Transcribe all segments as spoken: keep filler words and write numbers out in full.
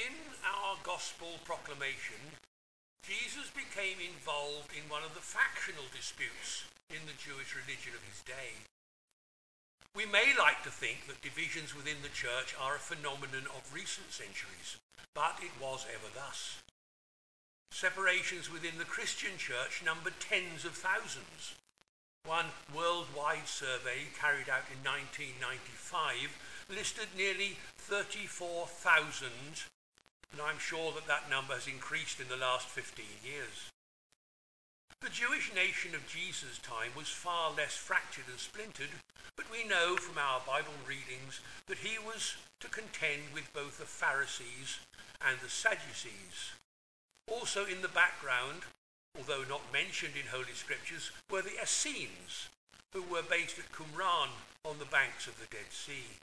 in our gospel proclamation, Jesus became involved in one of the factional disputes in the Jewish religion of his day. We may like to think that divisions within the church are a phenomenon of recent centuries, but it was ever thus. Separations within the Christian church numbered tens of thousands. One worldwide survey carried out in nineteen ninety-five listed nearly thirty-four thousand, and I'm sure that that number has increased in the last fifteen years. The Jewish nation of Jesus' time was far less fractured and splintered, but we know from our Bible readings that he was to contend with both the Pharisees and the Sadducees. Also in the background, although not mentioned in Holy Scriptures, were the Essenes, who were based at Qumran on the banks of the Dead Sea.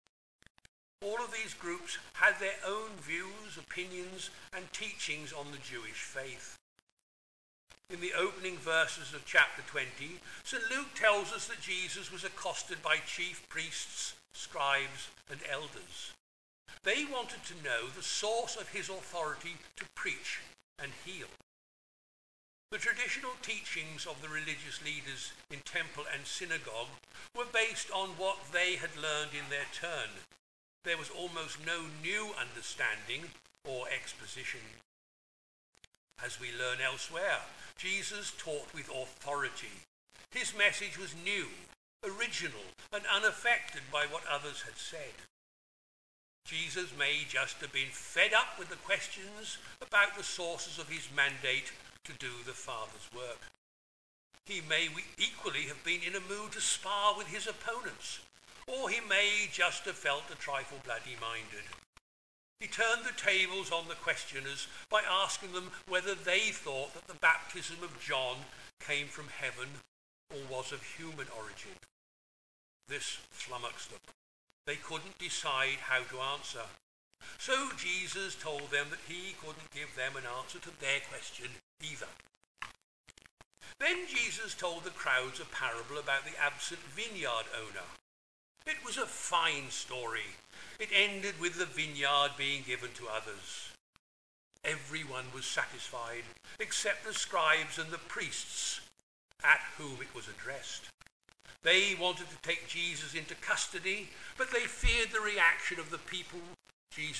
All of these groups had their own views, opinions, and teachings on the Jewish faith. In the opening verses of chapter twenty, Saint Luke tells us that Jesus was accosted by chief priests, scribes, and elders. They wanted to know the source of his authority to preach and heal. The traditional teachings of the religious leaders in temple and synagogue were based on what they had learned in their turn. There was almost no new understanding or exposition. As we learn elsewhere, Jesus taught with authority. His message was new, original, and unaffected by what others had said. Jesus may just have been fed up with the questions about the sources of his mandate to do the Father's work. He may equally have been in a mood to spar with his opponents, or he may just have felt a trifle bloody-minded. He turned the tables on the questioners by asking them whether they thought that the baptism of John came from heaven or was of human origin. This flummoxed them. They couldn't decide how to answer. So Jesus told them that he couldn't give them an answer to their question either. Then Jesus told the crowds a parable about the absent vineyard owner. It was a fine story. It ended with the vineyard being given to others. Everyone was satisfied, except the scribes and the priests, at whom it was addressed. They wanted to take Jesus into custody, but they feared the reaction of the people Jesus